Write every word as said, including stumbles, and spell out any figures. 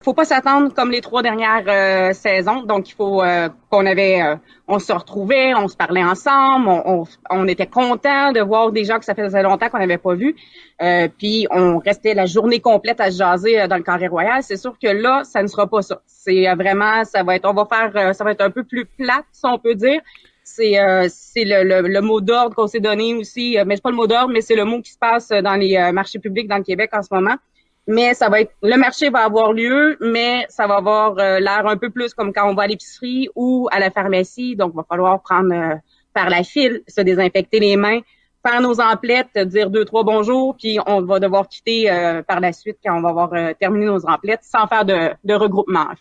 faut pas s'attendre comme les trois dernières euh, saisons. Donc, il faut euh, qu'on avait, euh, on se retrouvait, on se parlait ensemble, on, on, on était content de voir des gens que ça faisait longtemps qu'on n'avait pas vus. Euh, puis, on restait la journée complète à se jaser euh, dans le Carré Royal. C'est sûr que là, ça ne sera pas ça. C'est euh, vraiment, ça va être, on va faire, euh, ça va être un peu plus plate, si on peut dire. C'est euh, c'est le, le, le mot d'ordre qu'on s'est donné aussi, euh, mais c'est pas le mot d'ordre, mais c'est le mot qui se passe dans les euh, marchés publics dans le Québec en ce moment. Mais ça va être, le marché va avoir lieu, mais ça va avoir euh, l'air un peu plus comme quand on va à l'épicerie ou à la pharmacie. Donc, il va falloir prendre euh, faire la file, se désinfecter les mains, faire nos emplettes, dire deux, trois bonjours, puis on va devoir quitter euh, par la suite quand on va avoir euh, terminé nos emplettes sans faire de, de regroupement.